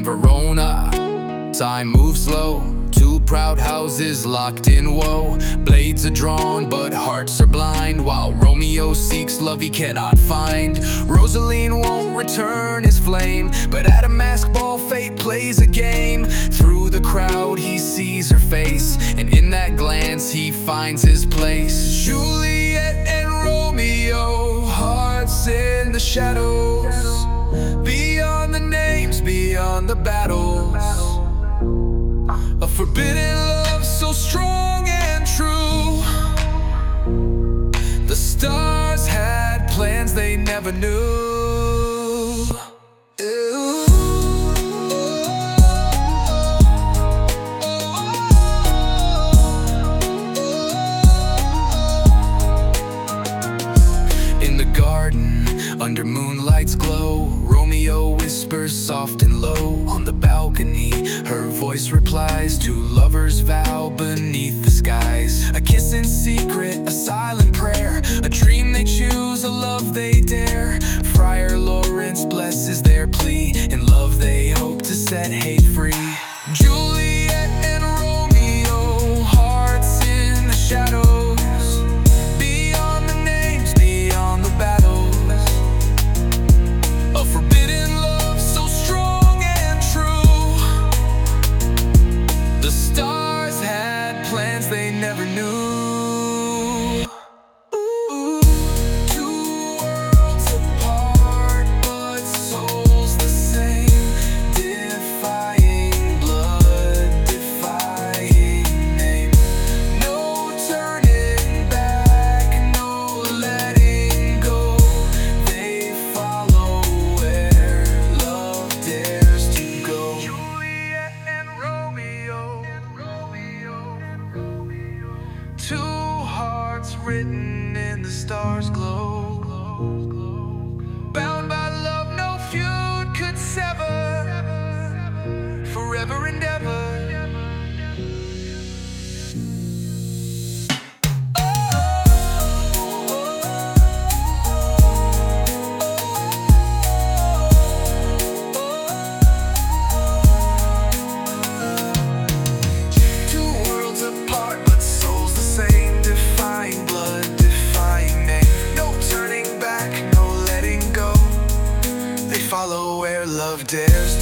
Verona. Time moves slow, two proud houses locked in woe. Blades are drawn, but hearts are blind, while Romeo seeks love he cannot find. Rosaline won't return his flame, but at a masked ball fate plays a game. Through the crowd he sees her face, and in that glance he finds his place. Juliet and Romeo, hearts in the shadows, beyond the names, beyond the battles. A forbidden love so strong and true. The stars had plans they never knew. In the garden, under moonlight's glow, Romeo whispers soft and low. On the balcony, her voice replies to lovers' vow beneath the skies. A kiss in secret, a silent prayer, a dream they choose, a love they dare. Friar Lawrence blesses their plea, in love they hope to set hate free. Juliet and Romeo, hearts in the shadows, beyond the names, beyond the battles. A forbidden love so strong and true. The stars had plans they never knew. Two worlds apart, but souls the same, defying blood, defying name. No turning back, no letting go. They follow where love dares to go. Juliet and Romeo, two hearts written in the stars' glow. Bound by love no feud could sever, forever and ever. Two worlds apart, but souls the same, defying blood, defying name. No turning back, no letting go. They follow where love dares